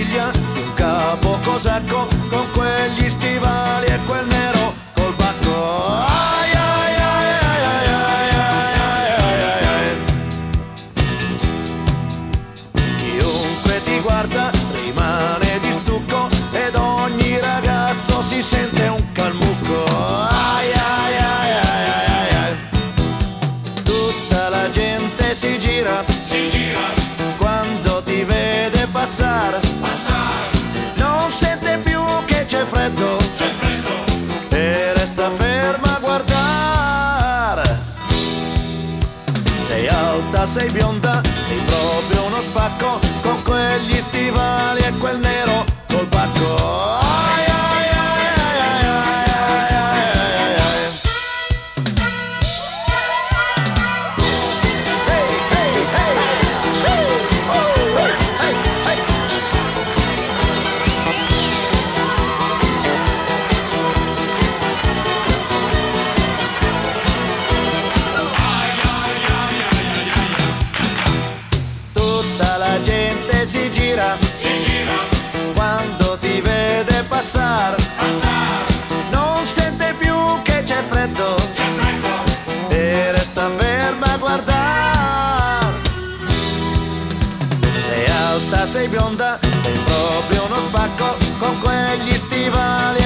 figlia di un capo cosacco con quegli stivali e quel nero col bacco. Ai ai ai ai ai ai ai ai ai ai. Chiunque ti guarda rimane di stucco ed ogni ragazzo si sente un calmucco. Ai ai ai ai ai ai. Tutta la gente si gira quando ti vede passare. Non sente più che c'è freddo e resta ferma a guardare. Sei alta, sei bionda, sei proprio uno spacco con quegli stivali e quel nero col bacco. Ai ai ai ai ai ai ai ai ai. Hey, hey, hey, hey, oh, hey, hey, hey. Tutta la gente si gira quando ti vede passare. Non sente più che c'è freddo e resta ferma a guardare. Sei alta, sei bionda, sei proprio uno spacco con quegli stivali